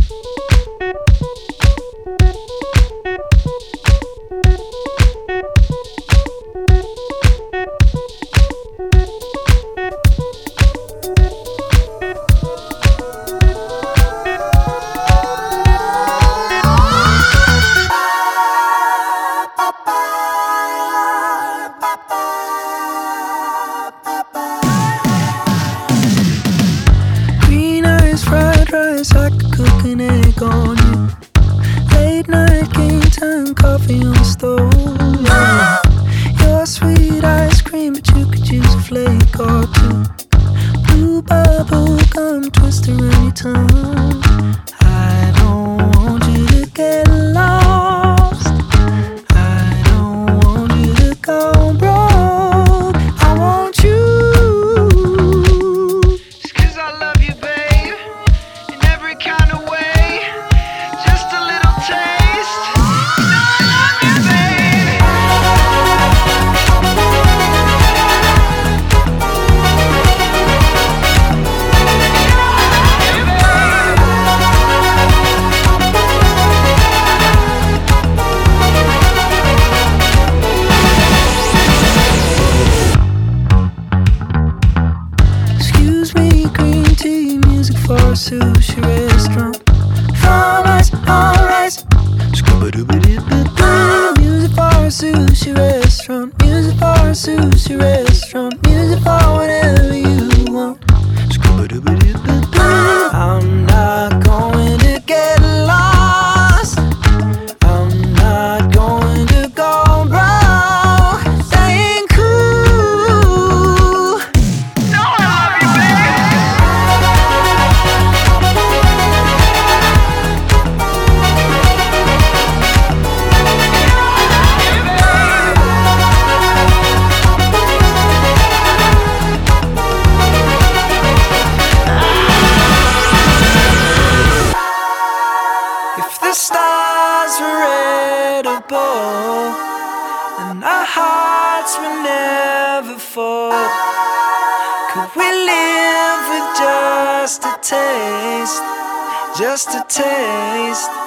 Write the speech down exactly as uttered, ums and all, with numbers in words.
I could cook an egg on you. Late night game time, coffee on the stove, yeah. Your sweet ice cream, but you could use a flake or two. Blue bubble gum twist around your tongue. I don't want you to get lost. I don't want you to go broke. I want you. Just 'cause I love you, babe, in every kind of way. Just a little taste. You know I love you, babe. Excuse me, green tea, music for a sushi restaurant. From ice on rice. Scuba-dooba-doo-ba-doo. Music for a sushi restaurant. Music for a sushi restaurant. Music for whatever you want. Scuba-dooba-doo-ba-doo. I'm not going to get lost. I'm not going to go broke. That ain't cool. No, I love you, babe. If the stars were edible, then our hearts would never fall. Could we live with just a taste, just a taste?